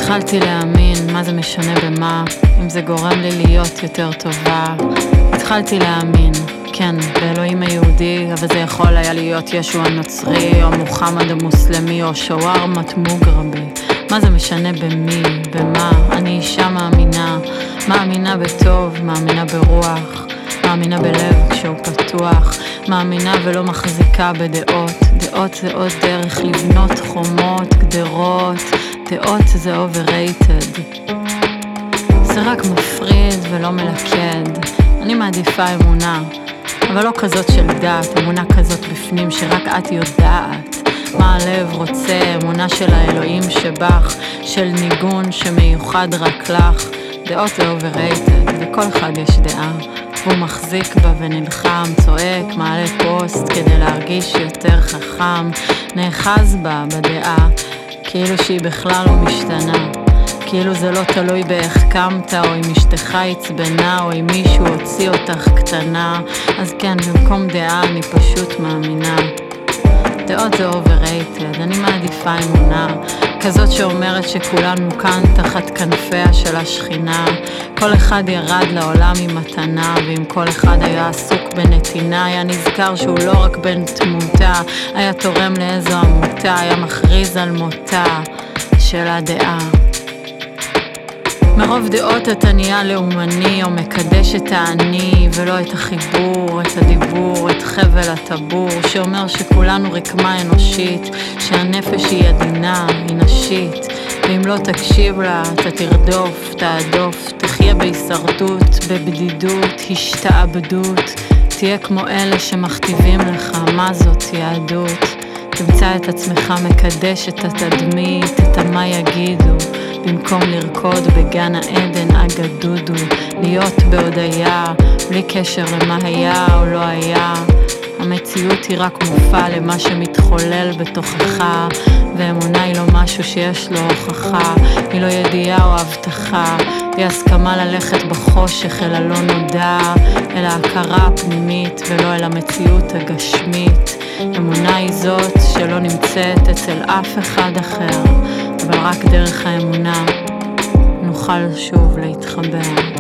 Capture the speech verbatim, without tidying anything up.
התחלתי להאמין, מה זה משנה במה, אם זה גורם לי להיות יותר טובה. התחלתי להאמין, כן, באלוהים היהודי, אבל זה יכול היה להיות ישו הנוצרי, או מוחמד המוסלמי, או שווארמת מוגרבי. מה זה משנה במי, במה, אני אישה מאמינה, מאמינה בטוב, מאמינה ברוח, מאמינה בלב כשהוא פתוח, מאמינה ולא מחזיקה בדעות. דעות זה עוד דרך לבנות חומות, גדרות, דעות זה overrated. זה רק מפריד ולא מלכד. אני מעדיפה אמונה, אבל לא כזאת של דת, אמונה כזאת בפנים שרק את יודעת מה הלב רוצה, אמונה של האלוהים שבך, של ניגון שמיוחד רק לך. דעות זה overrated, לכל אחד יש דעה, והוא מחזיק בה ונלחם, צועק, מעלה פוסט כדי להרגיש יותר חכם, נאחז בה בדעה, כאילו שהיא בכלל לא משתנה, כאילו זה לא תלוי באיך קמת, או אם אשתך הצבנה, או אם מישהו הוציא אותך קטנה. אז כן, במקום דעה אני פשוט מאמינה. דעות זה overrated, אני מעדיפה אמונה, כזאת שאומרת שכולנו כאן תחת כנפיה של השכינה. כל אחד ירד לעולם עם מתנה, ואם כל אחד היה עסוק בנתינה, היה נזכר שהוא לא רק בן תמותה, היה תורם לאיזו עמותה, היה מכריז על מותה של הדעה. מרוב דעות אתה נהיה לאומני, או מקדש את האני ולא את החיבור, את הדיבור, את חבל הטבור, שאומר שכולנו רקמה אנושית, שהנפש היא עדינה, היא נשית, ואם לא תקשיב לה אתה תרדוף, תעדוף, תחיה בהישרדות, בבדידות, השתעבדות, תהיה כמו אלה שמכתיבים לך מה זאת יהדות. תמצא את עצמך מקדש את התדמית, את המה יגידו, במקום לרקוד בגן העדן אגדודו, להיות בהודיה, בלי קשר למה היה או לא היה. המציאות היא רק מופע למה שמתחולל בתוכך, ואמונה היא לא משהו שיש לו הוכחה, היא לא ידיעה או הבטחה, היא הסכמה ללכת בחושך אל הלא נודע, אל ההכרה הפנימית ולא אל המציאות הגשמית. אמונה היא זאת שלא נמצאת אצל אף אחד אחר, אבל רק דרך האמונה נוכל שוב להתחבר.